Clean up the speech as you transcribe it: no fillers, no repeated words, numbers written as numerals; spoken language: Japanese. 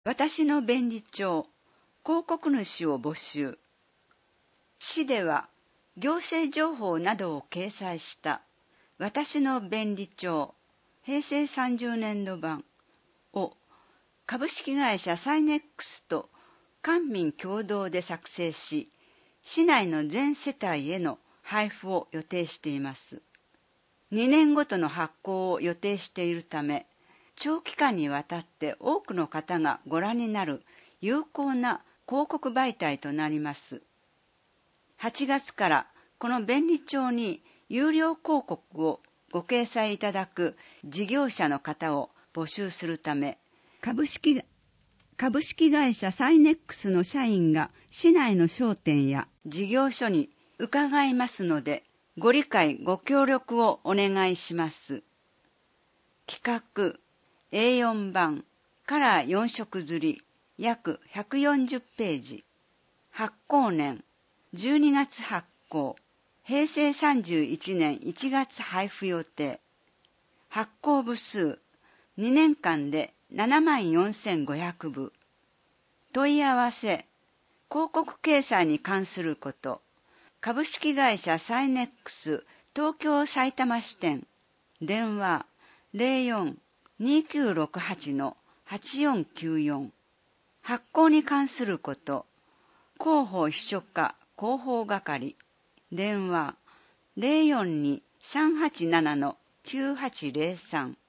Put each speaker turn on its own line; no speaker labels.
私の便利帳、広告主を募集。市では、行政情報などを掲載した私の便利帳、平成30年度版を株式会社サイネックスと官民共同で作成し、市内の全世帯への配布を予定しています。2年ごとの発行を予定しているため、長期間にわたって多くの方がご覧になる有効な広告媒体となります。8月からこの便利帳に有料広告をご掲載いただく事業者の方を募集するため、株式会社サイネックスの社員が市内の商店や事業所に伺いますので、ご理解ご協力をお願いします。企画 A4 版カラー4色刷り約140ページ。発行年12月発行。平成31年1月配布予定。発行部数2年間で74,500部。問い合わせ、広告掲載に関すること。株式会社サイネックス東京埼玉支店。電話04-2968-8494。発行に関すること。広報秘書課広報係。電話 042-387-9803。